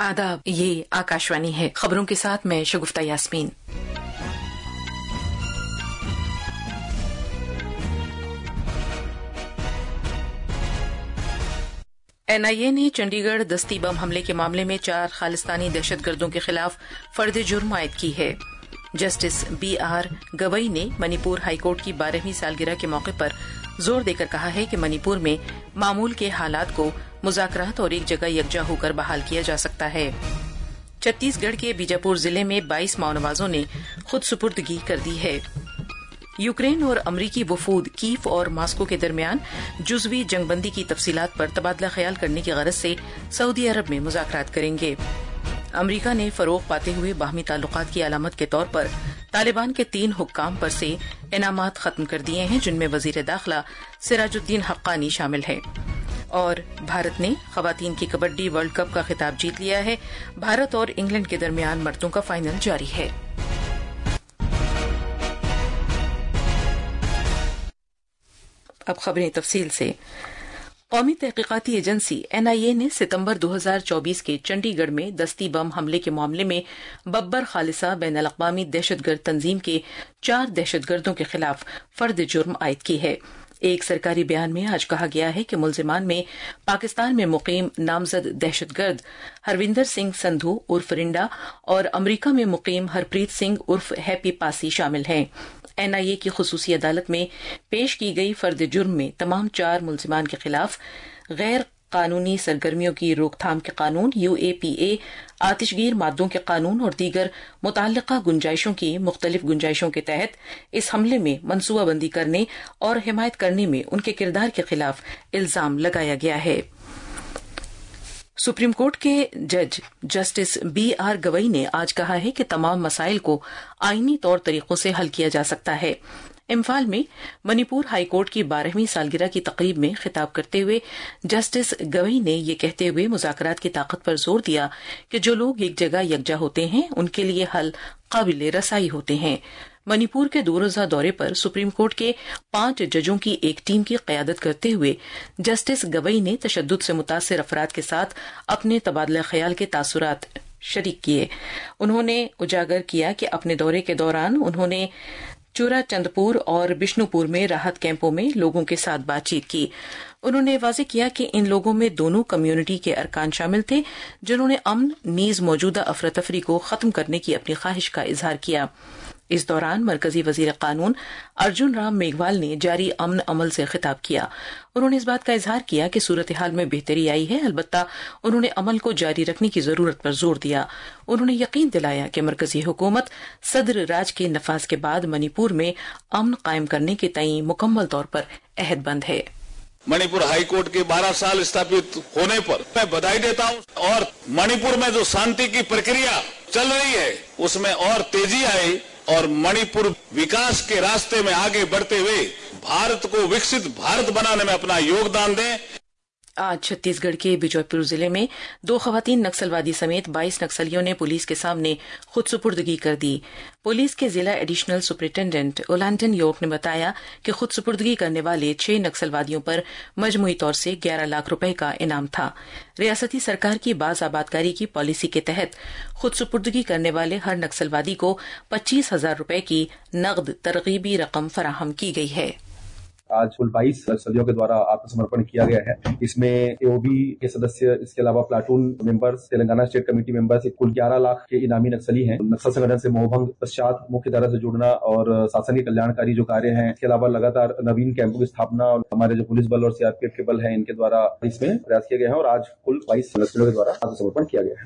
आदाब, ये आकाशवाणी है। खबरों के साथ मैं शगुफ्ता यास्मीन। एनआईए ने चंडीगढ़ दस्ती बम हमले के मामले में 4 खालिस्तानी दहशतगर्दों के खिलाफ फर्द जुर्म आयद की है। जस्टिस BR गवई ने मणिपुर हाईकोर्ट की 12वीं सालगिरह के मौके पर जोर देकर कहा है कि मणिपुर में मामूल के हालात को मुज़ाकरात और एक जगह यकजा होकर बहाल किया जा सकता है। छत्तीसगढ़ के बीजापुर जिले में 22 माओनवाजों ने खुद सुपुर्दगी कर दी है। यूक्रेन और अमरीकी वफूद कीव और मास्को के दरमियान जुज़वी जंगबंदी की तफसीलात पर तबादला ख्याल करने की गरज से सऊदी अरब में मुज़ाकरात करेंगे। अमरीका ने फरोग पाते हुए बाहमी ताल्लुकात की अलामत के तौर पर तालिबान के 3 हुक्काम पर से इनामात खत्म कर दिए हैं, जिनमें वजीर दाखिला सिराजुद्दीन हक्कानी शामिल है। और भारत ने खवातीन की कबड्डी वर्ल्ड कप का खिताब जीत लिया है। भारत और इंग्लैंड के दरमियान मर्दों का फाइनल जारी है। अब खबरें तफसील से। कौमी तहकीकाती एजेंसी NIA ने सितंबर 2024 के चंडीगढ़ में दस्ती बम हमले के मामले में बब्बर खालिसा बैनुल अक़वामी दहशतगर्द तंजीम के 4 दहशतगर्दों के खिलाफ फर्द जुर्म आयद की है। एक सरकारी बयान में आज कहा गया है कि मुलजिमान में पाकिस्तान में मुकीम नामजद दहशतगर्द हरविंदर सिंह संधू उर्फ रिंडा और अमरीका में मुकीम हरप्रीत सिंह उर्फ हैप्पी पासी शामिल हैं। NIA की खुसूसी अदालत में पेश की गई फर्द जुर्म में तमाम 4 मुलजिमान के खिलाफ गैर कानूनी सरगर्मियों की रोकथाम के कानून UAPA, आतिशगीर मादों के कानून और दीगर मुतल्लिका गुंजाइशों की मुख्तलिफ गुंजाइशों के तहत इस हमले में मनसूबाबंदी करने और हिमायत करने में उनके किरदार के खिलाफ इल्जाम लगाया गया है। सुप्रीम कोर्ट के जज जस्टिस BR गवई ने आज कहा है कि तमाम मसाइल को आईनी तौर तरीकों से हल किया जा सकता है। इम्फाल में मणिपुर हाईकोर्ट की 12वीं सालगिरह की तकरीब में खिताब करते हुए जस्टिस गवई ने ये कहते हुए मुज़ाकरात की ताकत पर जोर दिया कि जो लोग एक जगह यकजा होते हैं उनके लिए हल काबिल रसाई होते हैं। मणिपुर के 2 रोज़ा दौरे पर सुप्रीम कोर्ट के 5 जजों की एक टीम की क़यादत करते हुए जस्टिस गवई ने तशद्दुद से मुतासिर अफराद के साथ अपने तबादला ख्याल के तासुरात शरीक किए। उन्होंने उजागर किया कि अपने दौरे के दौरान उन्होंने चूराचंदपुर और बिष्णुपुर में राहत कैंपों में लोगों के साथ बातचीत की। उन्होंने वाज़ेह किया कि इन लोगों में दोनों कम्युनिटी के अरकान शामिल थे, जिन्होंने अमन नीज़ मौजूदा अफरा-तफरी को खत्म करने की अपनी ख्वाहिश का इजहार किया। इस दौरान मरकजी वजीर कानून अर्जुन राम मेघवाल ने जारी अमन अमल से खिताब किया। उन्होंने इस बात का इजहार किया कि सूरत हाल में बेहतरी आई है, अलबत्ता उन्होंने अमल को जारी रखने की जरूरत पर जोर दिया। उन्होंने यकीन दिलाया कि मरकजी हुकूमत सदर राज के नफाज के बाद मणिपुर में अमन कायम करने के तईं मुकम्मल तौर पर अहदबंद है। मणिपुर हाईकोर्ट के 12 साल स्थापित होने पर मैं बधाई देता हूं और मणिपुर में जो शांति की प्रक्रिया चल रही है उसमें और तेजी आए और मणिपुर विकास के रास्ते में आगे बढ़ते हुए भारत को विकसित भारत बनाने में अपना योगदान दें। आज छत्तीसगढ़ के बीजापुर जिले में 2 खवातीन नक्सलवादी समेत 22 नक्सलियों ने पुलिस के सामने खुद सुपुर्दगी कर दी। पुलिस के जिला एडिशनल सुपरिटेंडेंट ओलांटन योक ने बताया कि खुद सुपुर्दगी करने वाले 6 नक्सलवादियों पर मजमूई तौर से 11 लाख रुपए का इनाम था। रियासती सरकार की बाज़ आबादकारी की पॉलिसी के तहत खुद सुपुर्दगी करने वाले हर नक्सलवादी को 25,000 रुपए की नकद तरगीबी रकम फराहम की गई है। आज कुल 22 नक्सलियों के द्वारा आत्मसमर्पण किया गया है। इसमें AOB के सदस्य, इसके अलावा platoon members, Telangana state committee members, कुल 11 लाख के इनामी नक्सली हैं। नक्सल संगठन से मोहभंग पश्चात मुख्य धारा से जुड़ना और शासन के कल्याणकारी जो कार्य हैं, इसके अलावा लगातार नवीन कैंपों की स्थापना और हमारे जो पुलिस बल और CRPF के बल हैं, इनके द्वारा इसमें प्रयास किए गए हैं और आज कुल 22 नक्सलियों के द्वारा आत्मसमर्पण किया गया है।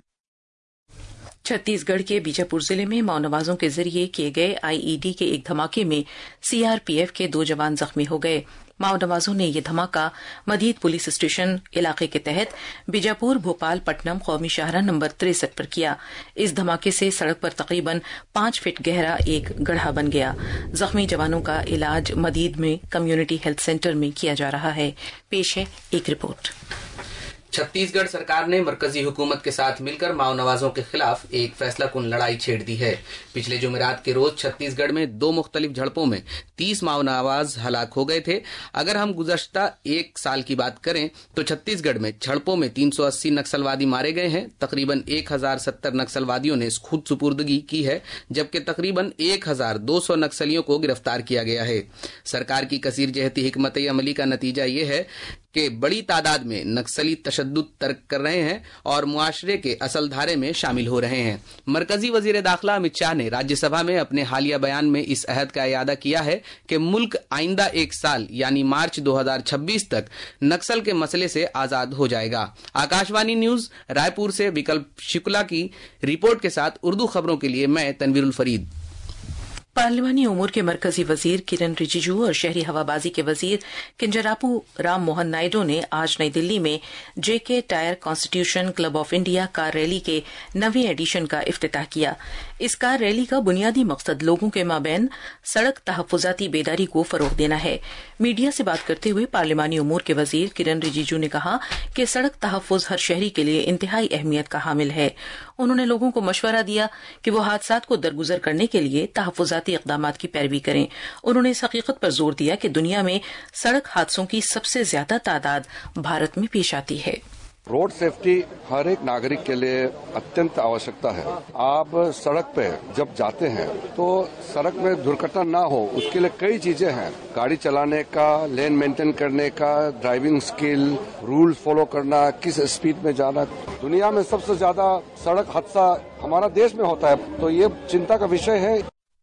छत्तीसगढ़ के बीजापुर जिले में माओनवाजों के जरिए किए गए IED के एक धमाके में CRPF के 2 जवान जख्मी हो गए। माओनवाजों ने यह धमाका मदीद पुलिस स्टेशन इलाके के तहत बीजापुर भोपाल पट्टनम कौमी शाहराह नंबर 63 पर किया। इस धमाके से सड़क पर तकरीबन 5 फीट गहरा एक गड्ढा बन गया। जख्मी जवानों का इलाज मदीद में कम्युनिटी हेल्थ सेंटर में किया जा रहा है। पेश है एक रिपोर्ट। چھتیس گڑھ سرکار نے مرکزی حکومت کے ساتھ مل کر ماؤ نوازوں کے خلاف ایک فیصلہ کن لڑائی چھیڑ دی ہے۔ پچھلے جمعرات کے روز چھتیس گڑھ میں 2 مختلف جھڑپوں میں 30 ماؤ نواز ہلاک ہو گئے تھے۔ اگر ہم گزشتہ 1 سال کی بات کریں تو چھتیس گڑھ میں جھڑپوں میں 380 نکسلوادی مارے گئے ہیں۔ تقریباً 1070 نکسلوادیوں نے خود سپردگی کی ہے، جبکہ تقریباً 1200 نکسلیوں کو گرفتار کیا گیا ہے۔ سرکار کی کثیر جہتی حکمت عملی کا نتیجہ یہ ہے کہ بڑی تعداد میں نکسلی تشدد ترک کر رہے ہیں اور معاشرے کے اصل دھارے میں شامل ہو رہے ہیں۔ مرکزی وزیر داخلہ امت شاہ نے راجیہ سبھا میں اپنے حالیہ بیان میں اس عہد کا اعادہ کیا ہے کہ ملک آئندہ 1 سال یعنی مارچ 2026 تک نکسل کے مسئلے سے آزاد ہو جائے گا۔ آکاش وانی نیوز رائے پور سے وکلپ شکلا کی رپورٹ کے ساتھ اردو خبروں کے لیے میں تنویر الفرید۔ پارلیمانی امور کے مرکزی وزیر کرن رجیجو اور شہری ہوابازی کے وزیر کنجراپو رام موہن نائیڈو نے آج نئی دلی میں J K tyre constitution club of India car rally کے 9ویں ایڈیشن کا افتتاح کیا۔ اس کار ریلی کا بنیادی مقصد لوگوں کے مابین سڑک تحفظاتی بیداری کو فروغ دینا ہے۔ میڈیا سے بات کرتے ہوئے پارلیمانی امور کے وزیر کرن رجیجو نے کہا کہ سڑک تحفظ ہر شہری کے لیے انتہائی اہمیت کا حامل ہے۔ انہوں نے لوگوں کو مشورہ دیا کہ وہ حادثات کو درگزر کرنے کے لیے تحفظاتی اقدامات کی پیروی کریں۔ انہوں نے اس حقیقت پر زور دیا کہ دنیا میں سڑک حادثوں کی سب سے زیادہ تعداد بھارت میں پیش آتی ہے۔ روڈ سیفٹی ہر ایک ناگرک کے لیے اتنت آوشکتا ہے۔ آپ سڑک پہ جب جاتے ہیں تو سڑک میں درگھٹنا نہ ہو اس کے لیے کئی چیزیں ہیں، گاڑی چلانے کا، لین مینٹین کرنے کا، ڈرائیونگ سکل، رول فالو کرنا، کس اسپیڈ میں جانا۔ دنیا میں سب سے زیادہ سڑک حادثہ ہمارا دیش میں ہوتا ہے، تو یہ چنتا کا وشے ہے۔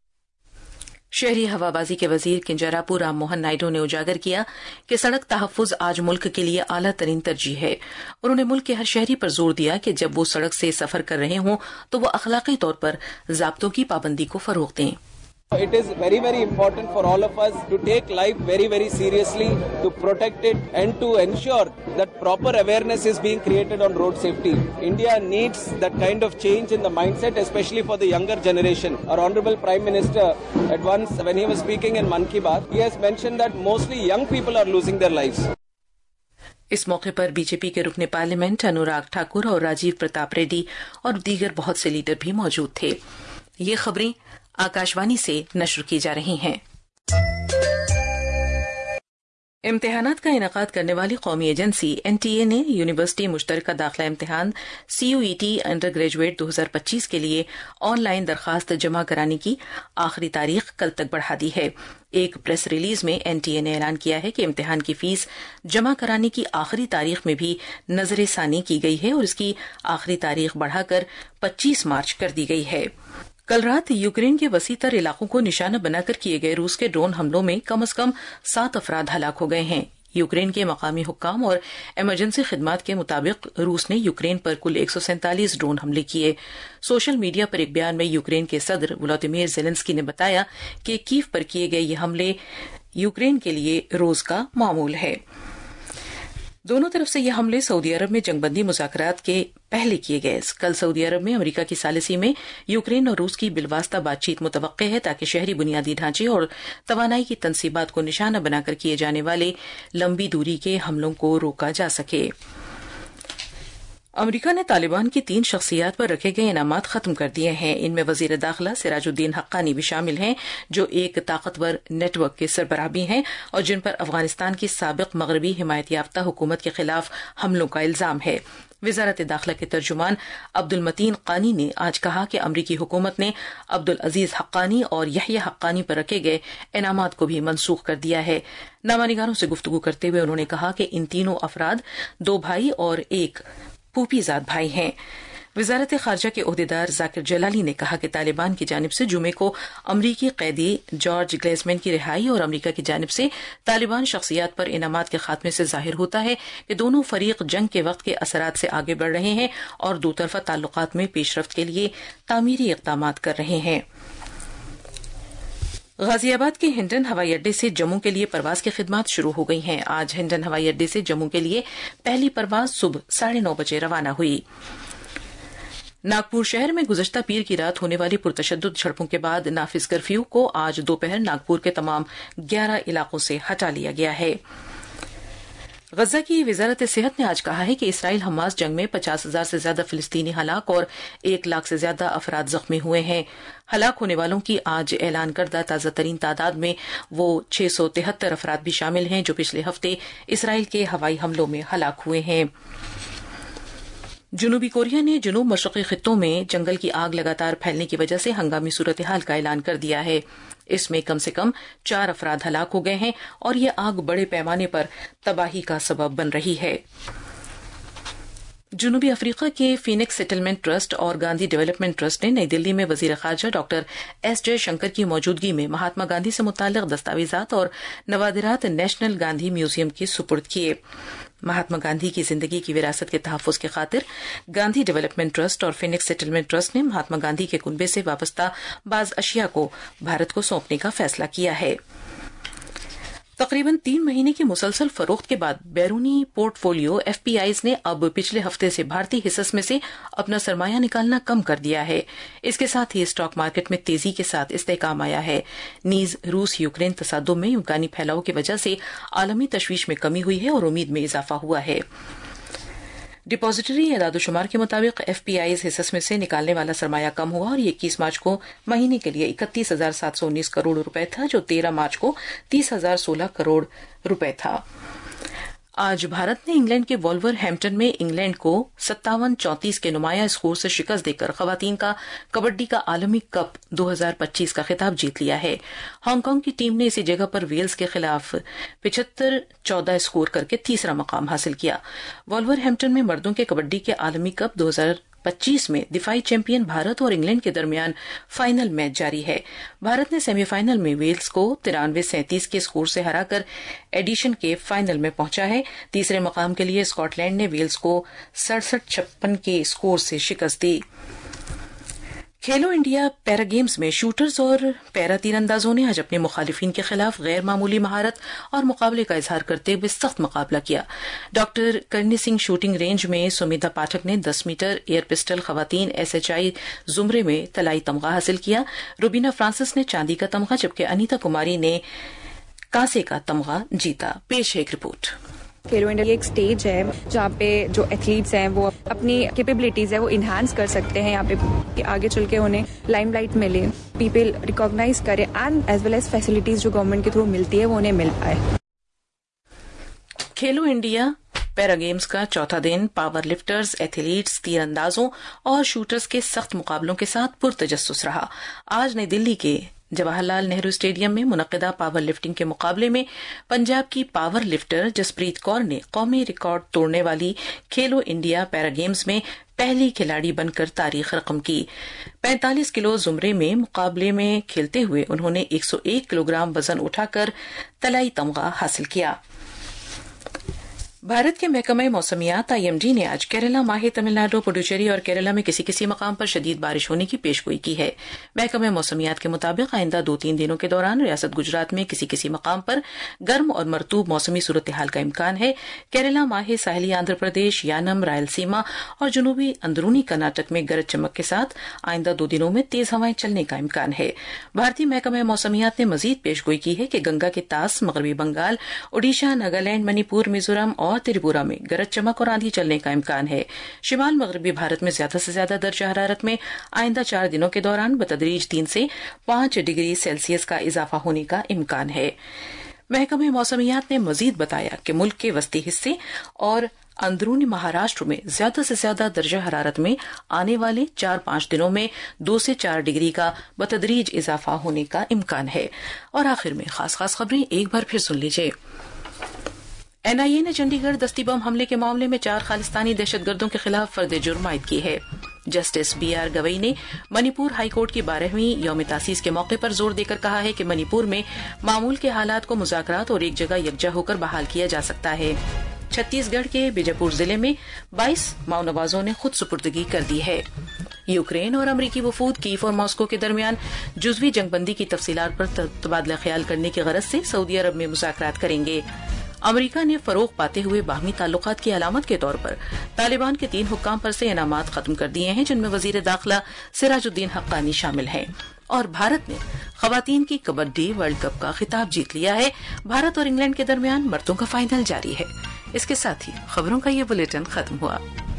شہری ہوابازی کے وزیر کنجراپو رام موہن نائیڈو نے اجاگر کیا کہ سڑک تحفظ آج ملک کے لیے اعلیٰ ترین ترجیح ہے۔ انہوں نے ملک کے ہر شہری پر زور دیا کہ جب وہ سڑک سے سفر کر رہے ہوں تو وہ اخلاقی طور پر ضابطوں کی پابندی کو فروغ دیں۔ It is very, very important for all of us to take life very, very seriously, to protect it and to ensure that proper awareness is being created on road safety. India needs that kind of change in the mindset, especially for the younger generation. Our Honorable Prime Minister, at once when he was speaking in Mann Ki Baat, he has mentioned that mostly young people are losing their lives. اس موقع پر B J پی کے رکن parliament Anurag Thakur اور Rajiv Pratap ready اور دیگر بہت سے leader بھی موجود تھے۔ یہ خبریں آکاش وانی سے نشر کی جا رہی ہیں۔ امتحانات کا انعقاد کرنے والی قومی ایجنسی NTA نے یونیورسٹی مشترکہ داخلہ امتحان CUET انڈر گریجویٹ 2025 کے لیے آن لائن درخواست جمع کرانے کی آخری تاریخ کل تک بڑھا دی ہے۔ ایک پریس ریلیز میں NTA نے اعلان کیا ہے کہ امتحان کی فیس جمع کرانے کی آخری تاریخ میں بھی نظر ثانی کی گئی ہے اور اس کی آخری تاریخ بڑھا کر 25 مارچ کر دی گئی ہے۔ کل رات یوکرین کے وسیع تر علاقوں کو نشانہ بنا کر کیے گئے روس کے ڈرون حملوں میں کم از کم 7 افراد ہلاک ہو گئے ہیں۔ یوکرین کے مقامی حکام اور ایمرجنسی خدمات کے مطابق روس نے یوکرین پر کل 147 ڈرون حملے کیے۔ سوشل میڈیا پر ایک بیان میں یوکرین کے صدر ولادیمیر زیلنسکی نے بتایا کہ کیف پر کیے گئے یہ حملے یوکرین کے لیے روز کا معمول ہے۔ دونوں طرف سے یہ حملے سعودی عرب میں جنگ بندی مذاکرات کے پہلے کیے گئے۔ کل سعودی عرب میں امریکہ کی ثالثی میں یوکرین اور روس کی بالواسطہ بات چیت متوقع ہے تاکہ شہری بنیادی ڈھانچے اور توانائی کی تنصیبات کو نشانہ بنا کر کیے جانے والے لمبی دوری کے حملوں کو روکا جا سکے۔ امریکہ نے طالبان کی 3 شخصیات پر رکھے گئے انعامات ختم کر دیے ہیں۔ ان میں وزیر داخلہ سراج الدین حقانی بھی شامل ہیں، جو ایک طاقتور نیٹ ورک کے سربراہ بھی ہیں اور جن پر افغانستان کی سابق مغربی حمایت یافتہ حکومت کے خلاف حملوں کا الزام ہے۔ وزارت داخلہ کے ترجمان عبدالمتین قانی نے آج کہا کہ امریکی حکومت نے عبدالعزیز حقانی اور یحییٰ حقانی پر رکھے گئے انعامات کو بھی منسوخ کر دیا ہے۔ نامہ نگاروں سے گفتگو کرتے ہوئے انہوں نے کہا کہ ان تینوں افراد 2 بھائی اور ایک پھوپھی زاد بھائی ہیں۔ وزارت خارجہ کے عہدیدار ذاکر جلالی نے کہا کہ طالبان کی جانب سے جمعے کو امریکی قیدی جارج گلیزمین کی رہائی اور امریکہ کی جانب سے طالبان شخصیات پر انعامات کے خاتمے سے ظاہر ہوتا ہے کہ دونوں فریق جنگ کے وقت کے اثرات سے آگے بڑھ رہے ہیں اور 2 طرفہ تعلقات میں پیش رفت کے لیے تعمیری اقدامات کر رہے ہیں۔ غازی آباد کے ہنڈن ہوائی اڈے سے جموں کے لیے پرواز کی خدمات شروع ہو گئی ہیں۔ آج ہنڈن ہوائی اڈے سے جموں کے لیے پہلی پرواز صبح 9:30 بجے روانہ ہوئی۔ ناگپور شہر میں گزشتہ پیر کی رات ہونے والی پرتشدد جھڑپوں کے بعد نافذ کرفیو کو آج دوپہر ناگپور کے تمام 11 علاقوں سے ہٹا لیا گیا ہے۔ गजा की वजारत सेहत ने आज कहा है कि इसराइल हमास जंग में 50,000 से ज्यादा फिलिस्तीनी हलाक और 1 लाख से ज्यादा अफराद जख्मी हुए हैं। हलाक होने वालों की आज ऐलान करदा ताजा तरीन तादाद में वो 673 अफराद भी शामिल हैं जो पिछले हफ्ते इसराइल के हवाई हमलों में हलाक हुए हैं। जनूबी कोरिया ने जनूब मशरकी खित्तों में जंगल की आग लगातार फैलने की वजह से हंगामी सूरत हाल का ऐलान कर दिया है। इसमें कम से कम 4 अफराद हलाक हो गए हैं और ये आग बड़े पैमाने पर तबाही का सबब बन रही है। जनूबी अफ्रीका के फीनिक्स सेटलमेंट ट्रस्ट और गांधी डेवलपमेंट ट्रस्ट ने नई दिल्ली में वजीर खारजा डॉक्टर एस जयशंकर की मौजूदगी में महात्मा गांधी से मुताल्लिक दस्तावेजात और नवादिरात नेशनल गांधी म्यूजियम की सुपुर्द किए। महात्मा गांधी की जिंदगी की विरासत के तहफ़्फ़ुज़ की खातिर गांधी डेवलपमेंट ट्रस्ट और फिनिक्स सेटलमेंट ट्रस्ट ने महात्मा गांधी के कुनबे से वाबस्ता बाज अशिया को भारत को सौंपने का फैसला किया है। तकरीबन 3 महीने की मुसलसल फरोख्त के बाद बैरूनी पोर्टफोलियो एफपीआईज ने अब पिछले हफ्ते से भारतीय हिस्स में से अपना सरमाया निकालना कम कर दिया है। इसके साथ ही स्टॉक मार्केट में तेजी के साथ इस्तेहकाम आया है। नीज रूस यूक्रेन तसादुम में इम्कानी फैलाव की वजह से आलमी तशवीश में कमी हुई है और उम्मीद में इजाफा हुआ है। डिपॉजिटरी एदादोशुमार के मुताबिक एफपीआईज हिस्स में से निकालने वाला सरमाया कम हुआ और ये 21 मार्च को महीने के लिए 31,719 करोड़ रुपए था जो 13 मार्च को 30,016 करोड़ रुपए था। आज भारत ने इंग्लैंड के वॉल्वरहैम्पटन में इंग्लैंड को 57-34 के नुमाया स्कोर से शिकस्त देकर खवातीन का कबड्डी का आलमी कप 2025 का खिताब जीत लिया है। हांगकांग की टीम ने इसी जगह पर वेल्स के खिलाफ 75-14 स्कोर करके तीसरा मकाम हासिल किया। वॉल्वरहैम्पटन में मर्दों के कबड्डी के आलमी कप 2025 में दिफाई चैंपियन भारत और इंग्लैंड के दरमियान फाइनल मैच जारी है। भारत ने सेमीफाइनल में वेल्स को 93-37 के स्कोर से हराकर एडिशन के फाइनल में पहुंचा है। तीसरे मकाम के लिए स्कॉटलैंड ने वेल्स को 67-56 के स्कोर से शिकस्त दी। खेलो इंडिया पैरा गेम्स में शूटर्स और पैरा तीरंदाजों ने आज अपने मुखालिफिन के खिलाफ गैर मामूली महारत और मुकाबले का इजहार करते हुए सख्त मुकाबला किया। डॉक्टर करनी सिंह शूटिंग रेंज में सुमिता पाठक ने 10 मीटर एयर पिस्टल खवातीन SHI जुमरे में तलाई तमगा हासिल किया। रुबीना फ्रांसिस ने चांदी का तमगा जबकि अनीता कुमारी ने कांसे का तमगा जीता। पेश है एक रिपोर्ट। खेलो इंडिया एक स्टेज है जहाँ पे जो एथलीट्स हैं वो अपनी कैपेबिलिटीज है वो इन्हांस कर सकते हैं। यहाँ पे आगे चल के उन्हें लाइमलाइट मिले, पीपल रिकॉग्नाइज करे and as well as facilities जो गवर्नमेंट के थ्रू मिलती है वो उन्हें मिल पाए। खेलो इंडिया पैरा गेम्स का चौथा दिन पावर लिफ्टर्स, एथलीट्स, तीरंदाजों और शूटर्स के सख्त मुकाबलों के साथ पुरतजस्सुस रहा। आज नई दिल्ली के जवाहरलाल नेहरू स्टेडियम में मुनक्किदा पावर लिफ्टिंग के मुकाबले में पंजाब की पावर लिफ्टर जसप्रीत कौर ने कौमी रिकॉर्ड तोड़ने वाली खेलो इंडिया पैरा गेम्स में पहली खिलाड़ी बनकर तारीख रकम की। 45 किलो जुमरे में मुकाबले में खेलते हुए उन्होंने 101 किलोग्राम वजन उठाकर तलाई तमगा हासिल किया। भारत के महकमे मौसमियात IMD ने आज केरला, माहे, तमिलनाडु, पुडुचेरी और केरला में किसी किसी मकाम पर शदीद बारिश होने की पेशगोई की है। महकमे मौसमियात के मुताबिक आइंदा 2-3 दिनों के दौरान रियासत गुजरात में किसी किसी मकाम पर गर्म और मरतूब मौसमी सूरत हाल का इम्कान है। केरला, माहे, साहली आंध्र प्रदेश, यानम, रायलसीमा और जनूबी अंदरूनी कर्नाटक में गरज चमक के साथ आइंदा 2 दिनों में तेज हवाएं चलने का इम्कान है। भारतीय महकमे मौसमियात ने मजीद पेशगोई की है कि गंगा के तास, मगरबी बंगाल, ओडिशा, नागालैंड, मणिपुर, मिजोरम और त्रिपुरा में गरज चमक और आंधी चलने का इम्कान है। शिमाल मगरबी भारत में ज्यादा से ज्यादा दर्जा हरारत में आइंदा 4 दिनों के दौरान बतदरीज 3 से 5 डिग्री सेल्सियस का इजाफा होने का इम्कान है। महकमे मौसमियात ने मजीद बताया कि मुल्क के वस्ती हिस्से और अंदरूनी महाराष्ट्र में ज्यादा से ज्यादा दर्जा हरारत में आने वाले 4-5 दिनों में 2 से 4 डिग्री का बतदरीज इजाफा होने का इम्कान है। और आखिर में खास खबरें एक बार फिर सुन लीजिए। NIA ने चंडीगढ़ दस्ती बम हमले के मामले में 4 खालिस्तानी दहशतगर्दों के खिलाफ फर्द जुर्म आयद की है। जस्टिस BR गवई ने मणिपुर हाईकोर्ट की 12वीं यौम तासीस के मौके पर जोर देकर कहा है कि मणिपुर में मामूल के हालात को मुज़ाकरात और एक जगह यकजा होकर बहाल किया जा सकता है। छत्तीसगढ़ के बीजापुर जिले में 22 माओनवाजों ने खुद सुपुर्दगी कर दी है। यूक्रेन और अमरीकी वफूद कीव और मॉस्को के दरमियान जुज़वी जंगबंदी की तफसीलात पर तबादला ख्याल करने की गरज से सऊदी अरब में मुज़ाकरात करेंगे। अमेरिका ने फरोग पाते हुए बाहमी ताल्लुकात की अलामत के तौर पर तालिबान के 3 हुक्काम पर से इनामात खत्म कर दिए हैं, जिनमें वजीर दाखिला सिराजुद्दीन हक्कानी शामिल हैं। और भारत ने खवातीन की कबड्डी वर्ल्ड कप का खिताब जीत लिया है। भारत और इंग्लैंड के दरमियान मर्दों का फाइनल जारी है। इसके साथ ही खबरों का ये बुलेटिन खत्म हुआ।